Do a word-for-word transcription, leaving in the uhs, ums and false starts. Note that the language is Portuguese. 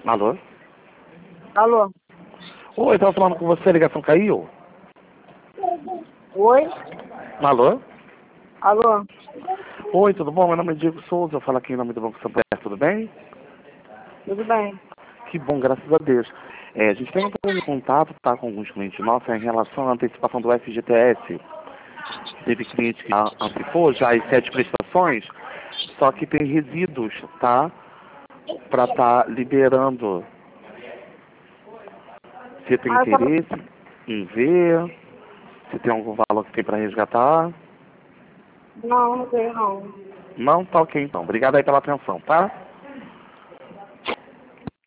Alô? Alô? Oi, estava falando com você, a ligação caiu? Oi? Alô? Alô? Oi, tudo bom? Meu nome é Diego Souza, eu falo aqui em nome do Banco Santander, tudo bem? Tudo bem? Que bom, graças a Deus. É, a gente tem um contato, tá, com alguns clientes nossos em relação à antecipação do F G T S. Teve cliente que a- antecipou já as sete prestações, só que tem resíduos, tá? Para estar liberando. Você tem Ah, eu tava... interesse em ver? Se tem algum valor que tem para resgatar? Não, não tenho não. Não? Tá ok então. Obrigado aí pela atenção, tá?